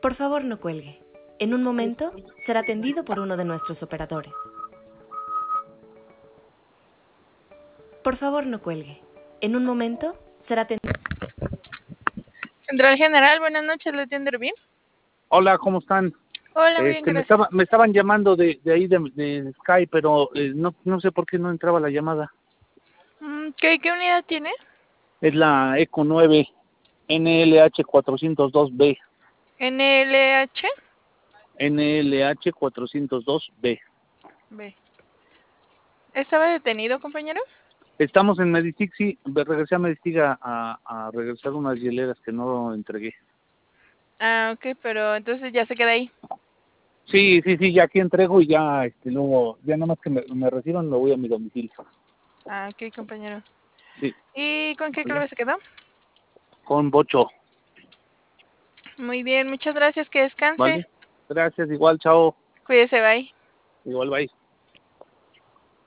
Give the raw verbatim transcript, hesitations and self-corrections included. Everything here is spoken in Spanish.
Por favor, no cuelgue. En un momento será atendido por uno de nuestros operadores. Por favor, no cuelgue. En un momento será atendido. Central General, buenas noches, ¿le atiende bien? Hola, ¿cómo están? Hola, muy bien, Este, me, gracias. estaba, me estaban llamando de, de ahí de, de Sky, pero eh, no, no sé por qué no entraba la llamada. Mm, ¿Qué, qué unidad tiene? Es la Eco nueve N L H cuatrocientos dos B. N L H. N L H cuatrocientos dos B. B. ¿Estaba detenido, compañero? Estamos en Medistic, sí, me regresé a Medistic a, a, a regresar unas hieleras que no entregué. Ah, ok, pero entonces ya se queda ahí. Sí, sí, sí, ya aquí entrego y ya, este, luego, ya nada más que me, me reciban, me voy a mi domicilio. Ah, ok, compañero. Sí. ¿Y con qué ¿Vale? clave se quedó? Con Bocho, Muy bien, muchas gracias, que descanse. ¿vale? Gracias, igual, chao. Cuídese, bye. Igual, bye.